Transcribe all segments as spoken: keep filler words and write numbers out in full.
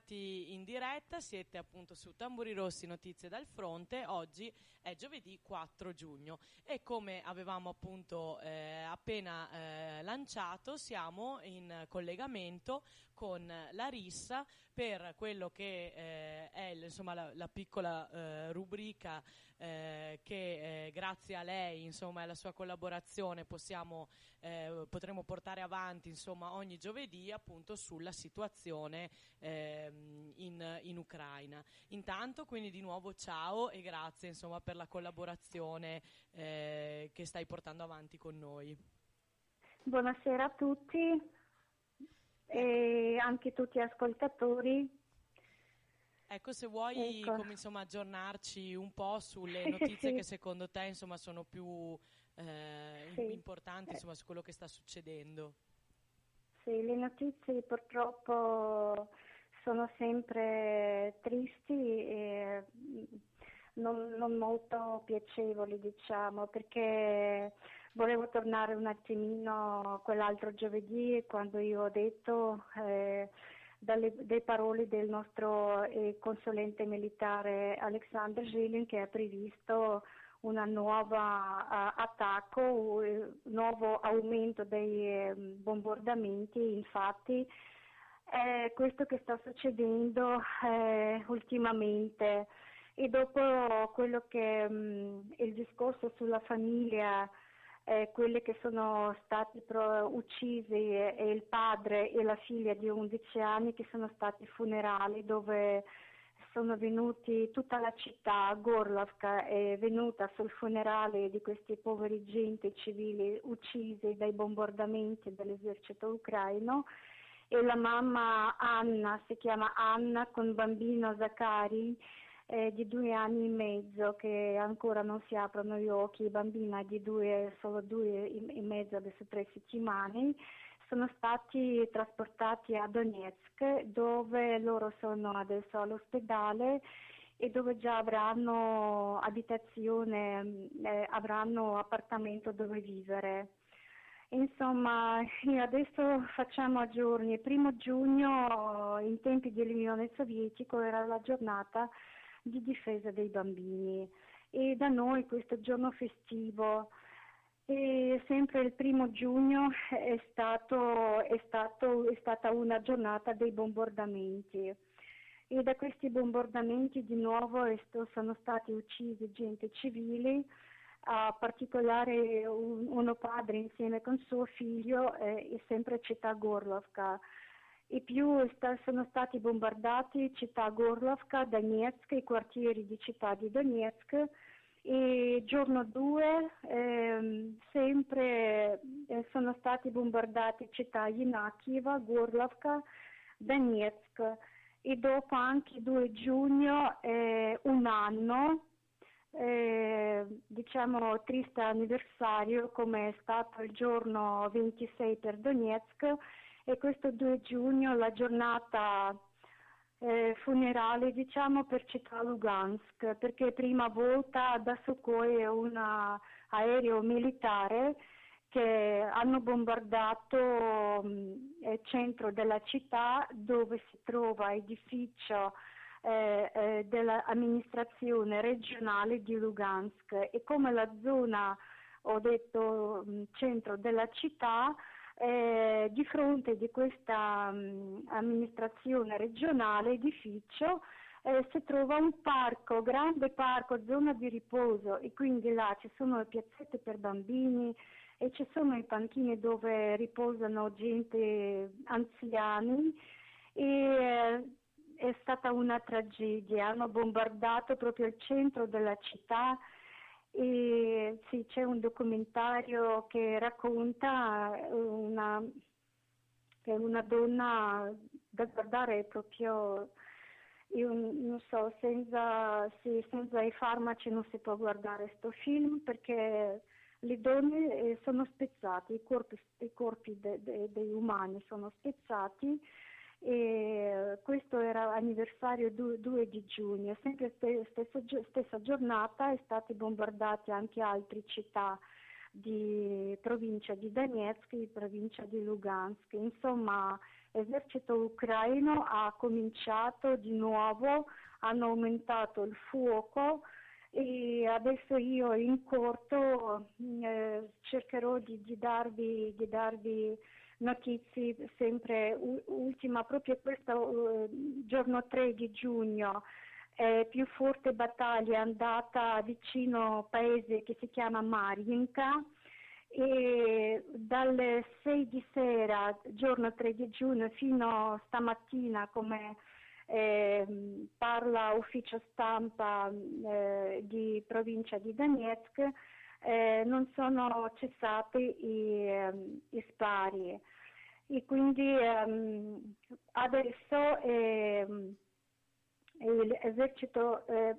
bentornati in diretta, siete appunto su Tamburi Rossi, notizie dal fronte. Oggi è giovedì quattro giugno e come avevamo appunto eh, appena eh, lanciato, siamo in collegamento con Larissa per quello che eh, è insomma la, la piccola eh, rubrica eh, che eh, grazie a lei, insomma, e alla sua collaborazione possiamo eh, potremo portare avanti insomma ogni giovedì, appunto sulla situazione ehm, in, in Ucraina. Intanto quindi di nuovo ciao e grazie insomma per la collaborazione eh, che stai portando avanti con noi. Buonasera a tutti e anche tutti gli ascoltatori. Ecco, se vuoi Ecco. come, insomma, aggiornarci un po' sulle notizie Sì. che secondo te insomma sono più eh, Sì. importanti insomma su quello che sta succedendo. Sì, le notizie purtroppo sono sempre tristi e non, non molto piacevoli, diciamo, perché volevo tornare un attimino quell'altro giovedì quando io ho detto eh, dalle delle parole del nostro eh, consulente militare Alexander Zilin che ha previsto una nuova uh, attacco, un nuovo aumento dei eh, bombardamenti. Infatti è questo che sta succedendo eh, ultimamente. E dopo quello che mh, il discorso sulla famiglia, eh, quelle che sono stati pro- uccisi e, e il padre e la figlia di undici anni che sono stati funerali dove sono venuti, tutta la città, Gorlovka è venuta sul funerale di questi poveri gente civili uccisi dai bombardamenti dell'esercito ucraino e la mamma Anna, si chiama Anna con bambino Zakari eh, di due anni e mezzo che ancora non si aprono gli occhi, il bambino è di due, solo due e mezzo, adesso tre settimane. Sono stati trasportati a Donetsk dove loro sono adesso all'ospedale e dove già avranno abitazione, eh, avranno appartamento dove vivere. Insomma, adesso facciamo a giorni. Il primo giugno, in tempi dell'Unione Sovietica, era la giornata di difesa dei bambini e da noi questo giorno festivo. E sempre il primo giugno è, stato, è, stato, è stata una giornata dei bombardamenti e da questi bombardamenti di nuovo sono stati uccisi gente civile, a particolare un, uno padre insieme con suo figlio eh, e sempre città Gorlovka. E più sta, sono stati bombardati città Gorlovka, Donetsk, i quartieri di città di Donetsk. E giorno due ehm, sempre eh, sono stati bombardati città Yinakiva, Gorlovka, Donetsk e dopo anche due giugno eh, un anno eh, diciamo triste anniversario come è stato il giorno ventisei per Donetsk e questo due giugno la giornata Eh, funerale diciamo per città Lugansk perché prima volta da Sukhoi un aereo militare che hanno bombardato il centro della città dove si trova edificio eh, eh, dell'amministrazione regionale di Lugansk e come la zona ho detto mh, centro della città Eh, di fronte di questa um, amministrazione regionale, edificio, eh, si trova un parco, grande parco, zona di riposo e quindi là ci sono le piazzette per bambini e ci sono i panchini dove riposano gente anziani e eh, è stata una tragedia, hanno bombardato proprio il centro della città. E sì, c'è un documentario che racconta una, che una donna da guardare proprio, io non so, senza, sì, senza i farmaci non si può guardare questo film perché le donne eh, sono spezzate, i corpi, i corpi de, de, dei umani sono spezzati. E questo era anniversario due di giugno, sempre stesso, stessa giornata è state bombardate anche altre città di provincia di Donetsk e provincia di Lugansk, insomma l'esercito ucraino ha cominciato di nuovo, hanno aumentato il fuoco e adesso io in corto eh, cercherò di, di darvi, di darvi notizie sempre u- ultima, proprio questo uh, giorno tre di giugno. Eh, più forte battaglia è andata vicino a un paese che si chiama Mariinka e dalle sei di sera, giorno tre di giugno, fino a stamattina, come eh, parla ufficio stampa eh, di provincia di Donetsk, eh, non sono cessati i, ehm, i spari e quindi ehm, adesso ehm, l'esercito eh,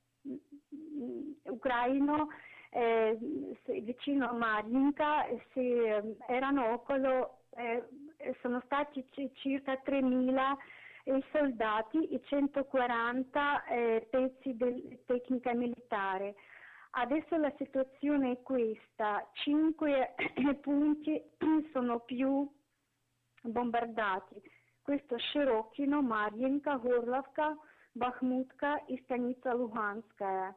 ucraino eh, vicino a Mariinka si, eh, erano okolo, eh, sono stati c- circa tremila i soldati e centoquaranta eh, pezzi di tecnica militare. Adesso la situazione è questa, cinque punti sono più bombardati. Questo Shirokino, Mariinka, Gorlovka, Bakhmutka e Stanitsa Luhanskaya.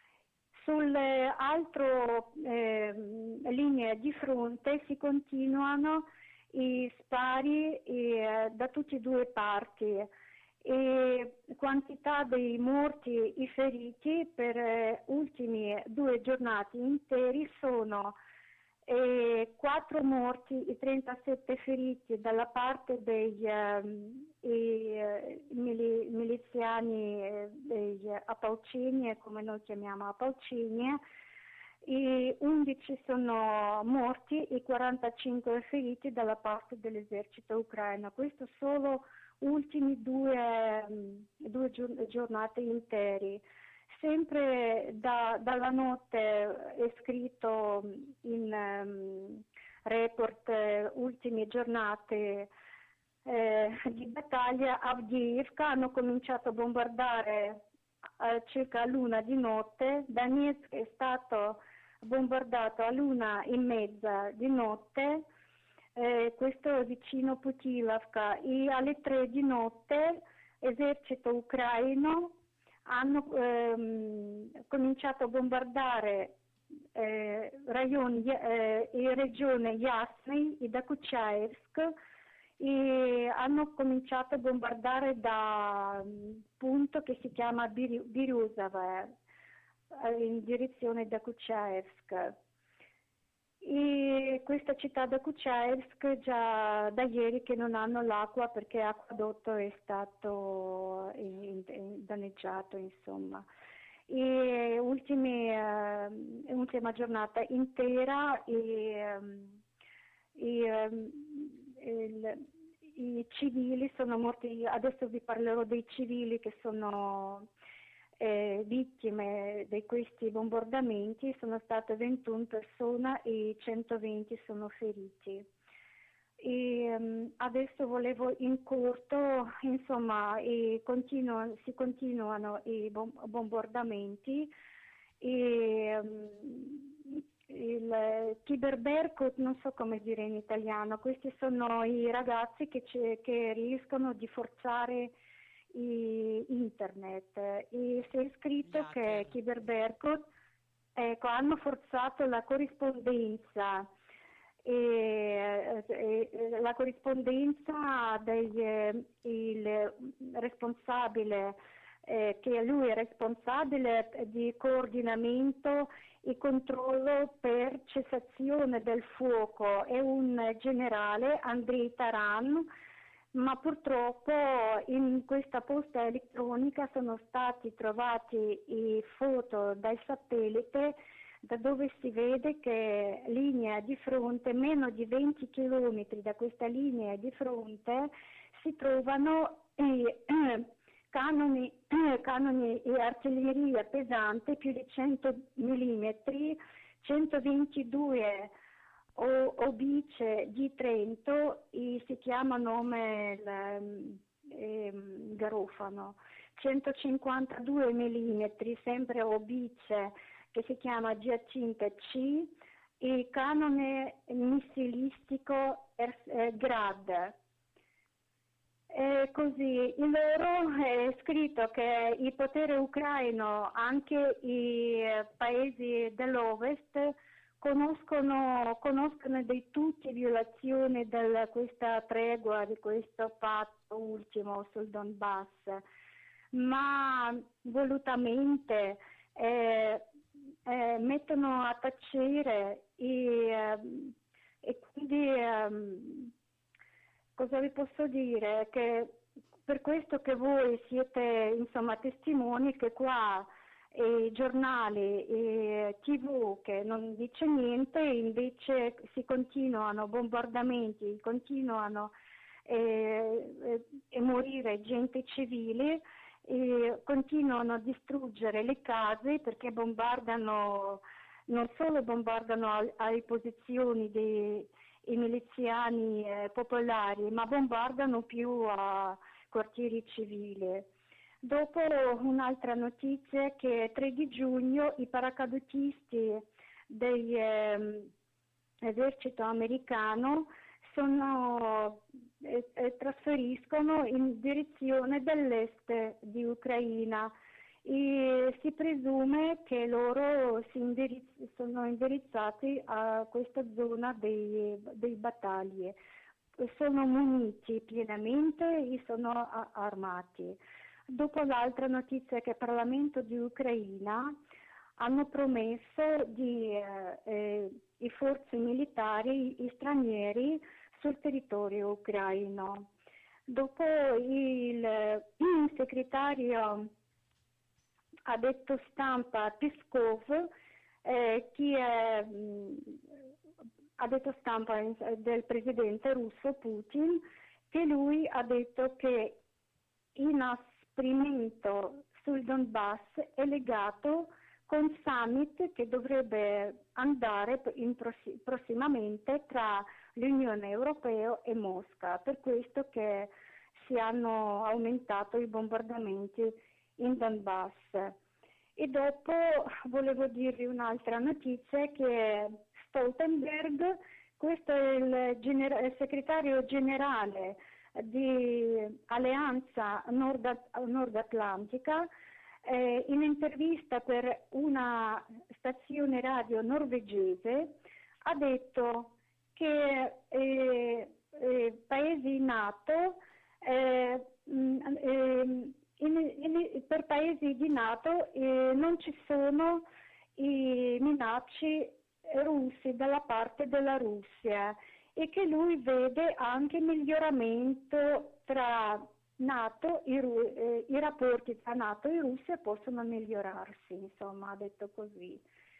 Sulle altre eh, linee di fronte si continuano i spari eh, da tutte e due parti e quantità dei morti e feriti per eh, ultimi due giornate interi sono eh, quattro morti e trentasette feriti dalla parte dei ehm, i, eh, mili- miliziani eh, degli Apalcini, come noi chiamiamo Apalcini, e undici sono morti e quarantacinque feriti dalla parte dell'esercito ucraino. Questo solo ultimi due, um, due gior- giornate interi. Sempre da, dalla notte è scritto in um, report eh, ultime giornate eh, di battaglia a Avdiivka, hanno cominciato a bombardare eh, circa l'una di notte, Donetsk è stato bombardato all'una e mezza di notte, eh, questo è vicino Putilovka, e alle tre di notte esercito ucraino hanno ehm, cominciato a bombardare eh, raioni, eh, e regione Yasny e Dokuchaevsk e hanno cominciato a bombardare da un punto che si chiama Bir- Biruzova eh, in direzione da Kuchaevsk. E questa città da Kuchaevsk già da ieri che non hanno l'acqua perché l'acquedotto è stato in, in, danneggiato, insomma. E ultimi, eh, ultima giornata intera e, e, il, i civili sono morti, adesso vi parlerò dei civili che sono eh, vittime di questi bombardamenti, sono state ventuno persone e centoventi sono feriti. E, um, adesso volevo in corto, insomma, e continuano, si continuano i bom- bombardamenti e um, il Cyberberkut, non so come dire in italiano, questi sono i ragazzi che, che riescono di forzare i, internet e si è scritto che Cyberberkut ecco, hanno forzato la corrispondenza e, e, la corrispondenza del il responsabile eh, che lui è responsabile di coordinamento e controllo per cessazione del fuoco, è un generale Andrei Taran, ma purtroppo in questa posta elettronica sono stati trovati i foto dal satellite da dove si vede che linea di fronte, meno di venti chilometri da questa linea di fronte, si trovano i eh, canoni, eh, canoni e artiglieria pesante più di cento millimetri, centoventidue o, obice di Trento e si chiama nome il, eh, Garofano, centocinquantadue millimetri, sempre obice che si chiama Giacinta C e canone missilistico eh, Grad. Eh, così, in loro è scritto che il potere ucraino, anche i eh, paesi dell'Ovest, conoscono, conoscono di tutte violazioni di questa tregua, di questo patto ultimo sul Donbass, ma volutamente eh, eh, mettono a tacere i, eh, e quindi ehm, cosa vi posso dire? Che per questo che voi siete insomma testimoni che qua eh, i giornali e tivù che non dice niente, invece si continuano bombardamenti, continuano eh, eh, e morire gente civile, e continuano a distruggere le case perché bombardano, non solo bombardano al- alle posizioni dei i miliziani eh, popolari, ma bombardano più a quartieri civili. Dopo un'altra notizia è che tre di giugno i paracadutisti dell'esercito americano sono, eh, eh, trasferiscono in direzione dell'est di Ucraina e si presume che loro si indirizz- sono indirizzati a questa zona dei, dei battaglie. Sono muniti pienamente e sono a- armati. Dopo l'altra notizia è che il Parlamento di Ucraina hanno promesso di eh, eh, i forze militari i stranieri sul territorio ucraino. Dopo il, il segretario ha detto stampa Peskov, eh, chi è, mh, ha detto stampa del presidente russo Putin, che lui ha detto che l'inasprimento sul Donbass è legato con summit che dovrebbe andare in prossi- prossimamente tra l'Unione Europea e Mosca, per questo che si hanno aumentato i bombardamenti in Donbass. E dopo volevo dirvi un'altra notizia che Stoltenberg, questo è il, gener- il segretario generale di Alleanza Nord, Nord Atlantica, eh, in intervista per una stazione radio norvegese ha detto che eh, eh, paesi NATO eh, mh, eh, in, in, per paesi di NATO eh, non ci sono i minacce russi dalla parte della Russia e che lui vede anche miglioramento tra NATO, i, eh, i rapporti tra NATO e Russia possono migliorarsi, insomma, ha detto così.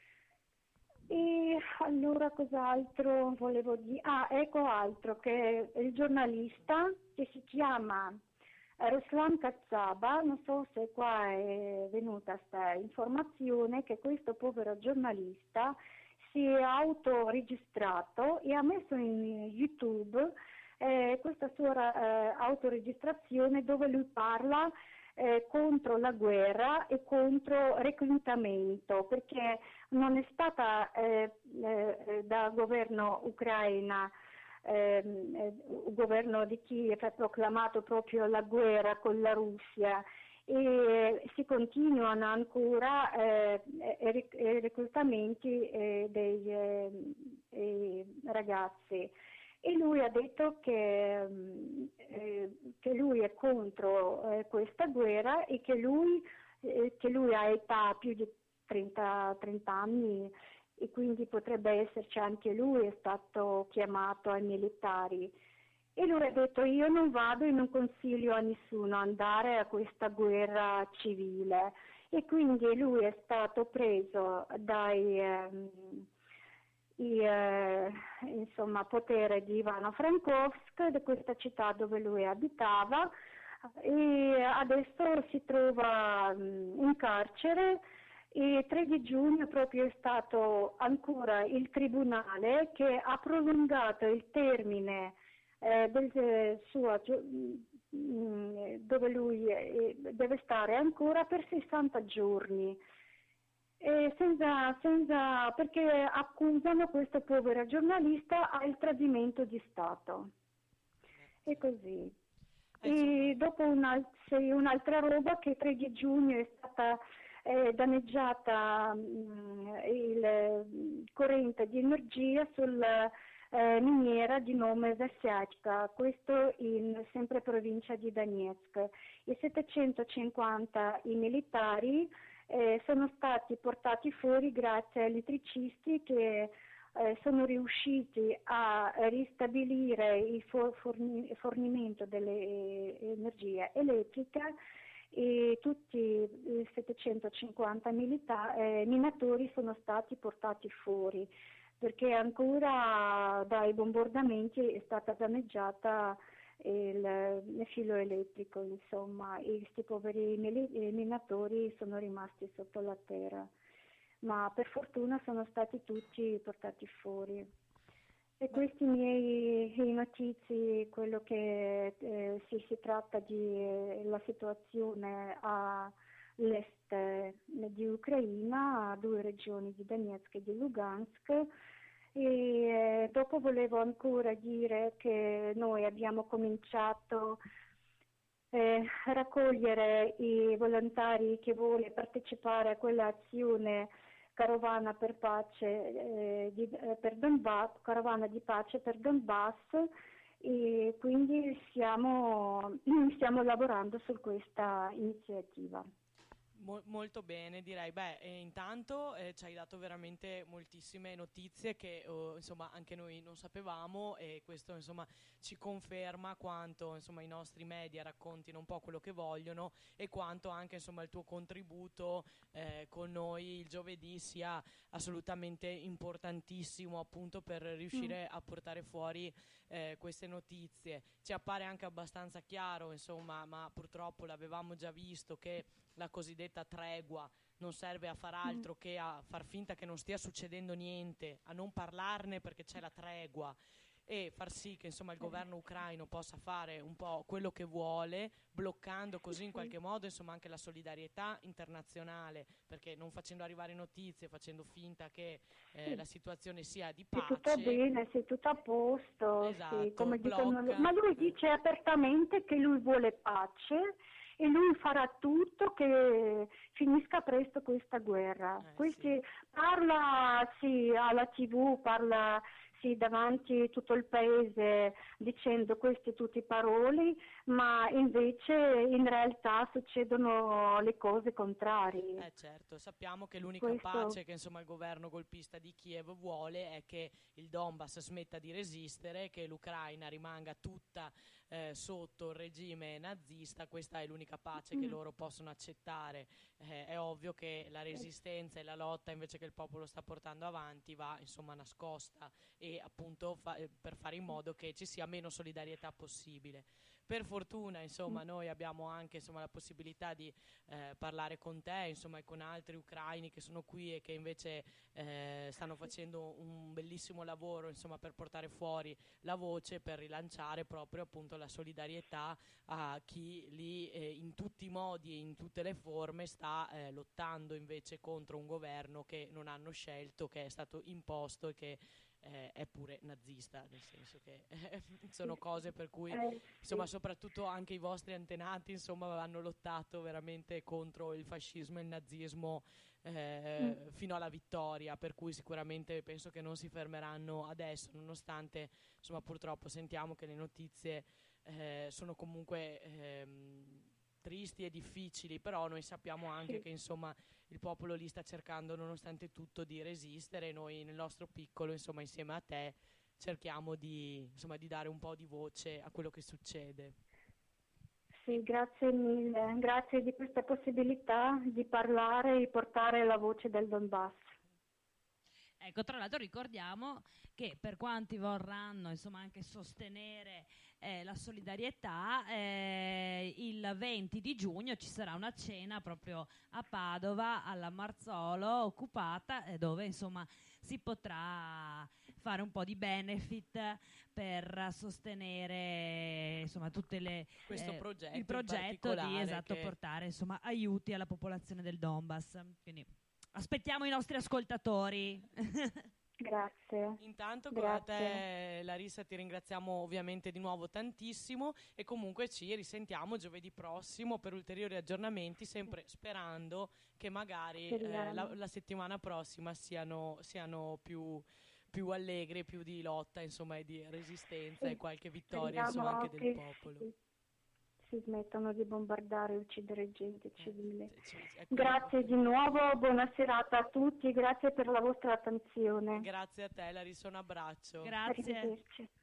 E allora cos'altro volevo dire? Ah, ecco altro, che il giornalista che si chiama Ruslan Kazzaba, non so se qua è venuta questa informazione, che questo povero giornalista si è autoregistrato e ha messo in YouTube eh, questa sua eh, autoregistrazione dove lui parla eh, contro la guerra e contro il reclutamento, perché non è stata eh, eh, dal governo ucraina Ehm, eh, il governo di Kiev ha proclamato proprio la guerra con la Russia e si continuano ancora eh, i eh, reclutamenti eh, dei eh, eh, ragazzi e lui ha detto che, eh, che lui è contro eh, questa guerra e che lui, eh, che lui ha età più di trenta, trenta anni e quindi potrebbe esserci anche lui, è stato chiamato ai militari. E lui ha detto: io non vado e non consiglio a nessuno andare a questa guerra civile. E quindi lui è stato preso dai ehm, i, eh, insomma, potere di Ivano Frankovsk, di questa città dove lui abitava, e adesso si trova mh, in carcere. Il tre di giugno proprio è stato ancora il tribunale che ha prolungato il termine eh, del eh, suo, mh, dove lui eh, deve stare ancora per sessanta giorni, e senza, senza, perché accusano questo povero giornalista al tradimento di Stato. E così. E dopo una, sì, un'altra roba che il tre di giugno è stata eh, danneggiata mh, il eh, corrente di energia sulla eh, miniera di nome Zasjatska, questo in sempre provincia di Donetsk. I settecentocinquanta i militari eh, sono stati portati fuori grazie agli elettricisti che eh, sono riusciti a ristabilire il for- forni- fornimento dell'energia elettrica e tutti i settecentocinquanta milita- eh, minatori sono stati portati fuori perché ancora dai bombardamenti è stata danneggiata il, il filo elettrico, insomma, e questi poveri mili- eh, minatori sono rimasti sotto la terra, ma per fortuna sono stati tutti portati fuori. E questi miei i notizie, quello che eh, si, si tratta di eh, la situazione all'est eh, di Ucraina, a due regioni di Donetsk e di Lugansk. E eh, dopo volevo ancora dire che noi abbiamo cominciato eh, a raccogliere i volontari che vogliono partecipare a quell'azione carovana per pace eh, di, eh, per Donbass, carovana di pace per Donbass, e quindi stiamo, stiamo lavorando su questa iniziativa. Mo- molto bene, direi. Beh, eh, intanto eh, ci hai dato veramente moltissime notizie che oh, insomma anche noi non sapevamo, e questo insomma ci conferma quanto insomma i nostri media raccontino un po' quello che vogliono, e quanto anche insomma il tuo contributo eh, con noi il giovedì sia assolutamente importantissimo, appunto per Mm. riuscire a portare fuori eh, queste notizie. Ci appare anche abbastanza chiaro, insomma, ma purtroppo l'avevamo già visto, che la cosiddetta tregua non serve a far Mm. altro che a far finta che non stia succedendo niente, a non parlarne perché c'è la tregua, e far sì che insomma il governo ucraino possa fare un po' quello che vuole, bloccando così in Sì. qualche modo insomma anche la solidarietà internazionale, perché non facendo arrivare notizie, facendo finta che eh, Sì. la situazione sia di Se tutto pace. bene, se tutto a posto, sì, Esatto, come dicono loro. blocca. Ma lui eh. dice apertamente che lui vuole pace e lui farà tutto che finisca presto questa guerra. Eh sì. Questi parla sì alla tivù, parla sì davanti a tutto il paese dicendo queste tutte parole, ma invece in realtà succedono le cose contrarie. Eh certo, sappiamo che l'unica Questo pace che insomma il governo golpista di Kiev vuole è che il Donbass smetta di resistere, che l'Ucraina rimanga tutta eh, sotto il regime nazista. Questa è l'unica pace che mm, loro possono accettare. Eh, è ovvio che la resistenza e la lotta invece che il popolo sta portando avanti va insomma nascosta, e appunto fa- eh, per fare in modo che ci sia meno solidarietà possibile. Per fortuna, insomma, noi abbiamo anche insomma, la possibilità di eh, parlare con te, insomma, e con altri ucraini che sono qui e che invece eh, stanno facendo un bellissimo lavoro, insomma, per portare fuori la voce, per rilanciare proprio appunto la solidarietà a chi lì eh, in tutti i modi e in tutte le forme sta eh, lottando invece contro un governo che non hanno scelto, che è stato imposto e che eh, è pure nazista, nel senso che eh, sono cose per cui eh, insomma sì. soprattutto anche i vostri antenati insomma hanno lottato veramente contro il fascismo e il nazismo Mm. eh, fino alla vittoria, per cui sicuramente penso che non si fermeranno adesso, nonostante insomma purtroppo sentiamo che le notizie eh, sono comunque ehm, tristi e difficili, però noi sappiamo anche Sì. che insomma il popolo lì sta cercando nonostante tutto di resistere, e noi nel nostro piccolo insomma insieme a te cerchiamo di, insomma, di dare un po' di voce a quello che succede. Sì, grazie mille, grazie di questa possibilità di parlare e portare la voce del Donbass. Ecco, tra l'altro ricordiamo che per quanti vorranno insomma anche sostenere eh, la solidarietà, eh, il venti di giugno ci sarà una cena proprio a Padova, alla Marzolo occupata, eh, dove insomma si potrà fare un po' di benefit per sostenere insomma tutte le Questo eh, progetto il in progetto di particolare esatto che portare insomma aiuti alla popolazione del Donbass. Quindi aspettiamo i nostri ascoltatori. Grazie. Intanto con Grazie. te, Larissa, ti ringraziamo ovviamente di nuovo tantissimo e comunque ci risentiamo giovedì prossimo per ulteriori aggiornamenti, sempre sperando che magari eh, la, la settimana prossima siano, siano più, più allegri, più di lotta, insomma, e di resistenza Sì. e qualche vittoria, Speriamo insomma, anche del che popolo. Si, si smettano di bombardare e uccidere gente civile. Eh, c- c- ecco. Grazie di nuovo, buona serata a tutti, grazie per la vostra attenzione. Grazie a te, Larissa, un abbraccio. Grazie. Arrivederci.